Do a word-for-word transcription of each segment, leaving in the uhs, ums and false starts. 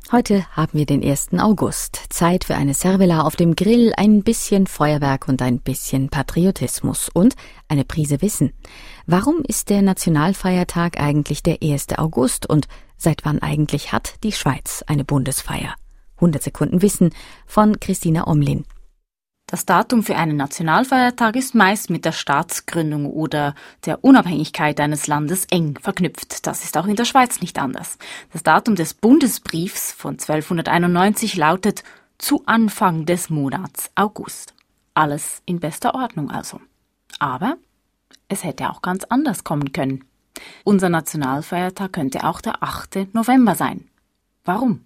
Heute haben wir den ersten August. Zeit für eine Cervela auf dem Grill, ein bisschen Feuerwerk und ein bisschen Patriotismus und eine Prise Wissen. Warum ist der Nationalfeiertag eigentlich der erste August und seit wann eigentlich hat die Schweiz eine Bundesfeier? hundert Sekunden Wissen von Christina Omlin. Das Datum für einen Nationalfeiertag ist meist mit der Staatsgründung oder der Unabhängigkeit eines Landes eng verknüpft. Das ist auch in der Schweiz nicht anders. Das Datum des Bundesbriefs von zwölfhunderteinundneunzig lautet zu Anfang des Monats August. Alles in bester Ordnung also. Aber es hätte auch ganz anders kommen können. Unser Nationalfeiertag könnte auch der achte November sein. Warum?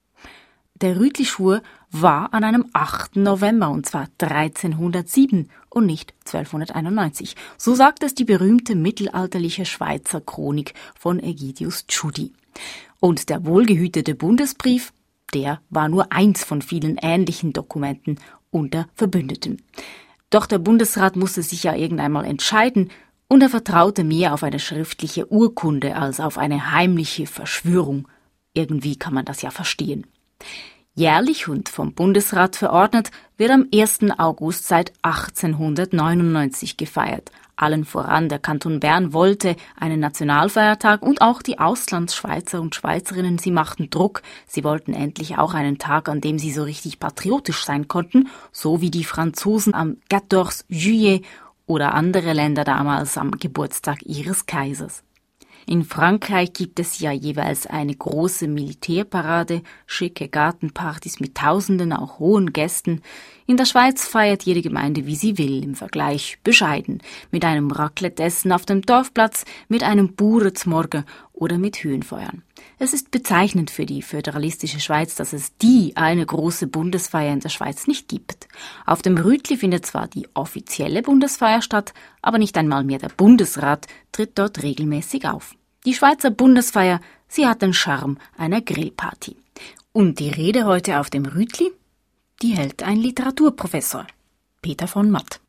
Der Rütli-Schwur war an einem achten November, und zwar dreizehnhundertsieben und nicht zwölfhunderteinundneunzig. So sagt es die berühmte mittelalterliche Schweizer Chronik von Ägidius Tschudi. Und der wohlgehütete Bundesbrief, der war nur eins von vielen ähnlichen Dokumenten unter Verbündeten. Doch der Bundesrat musste sich ja irgendeinmal entscheiden, und er vertraute mehr auf eine schriftliche Urkunde als auf eine heimliche Verschwörung. Irgendwie kann man das ja verstehen. Jährlich und vom Bundesrat verordnet wird am ersten August seit achtzehnhundertneunundneunzig gefeiert. Allen voran der Kanton Bern wollte einen Nationalfeiertag und auch die Auslandsschweizer und Schweizerinnen, sie machten Druck. Sie wollten endlich auch einen Tag, an dem sie so richtig patriotisch sein konnten, so wie die Franzosen am quatorze Juillet oder andere Länder damals am Geburtstag ihres Kaisers. In Frankreich gibt es ja jeweils eine große Militärparade, schicke Gartenpartys mit Tausenden, auch hohen Gästen. In der Schweiz feiert jede Gemeinde, wie sie will, im Vergleich bescheiden. Mit einem Raclette-Essen auf dem Dorfplatz, mit einem Bure-Zmorgen oder mit Höhenfeuern. Es ist bezeichnend für die föderalistische Schweiz, dass es die eine große Bundesfeier in der Schweiz nicht gibt. Auf dem Rütli findet zwar die offizielle Bundesfeier statt, aber nicht einmal mehr der Bundesrat tritt dort regelmäßig auf. Die Schweizer Bundesfeier, sie hat den Charme einer Grillparty. Und die Rede heute auf dem Rütli, die hält ein Literaturprofessor, Peter von Matt.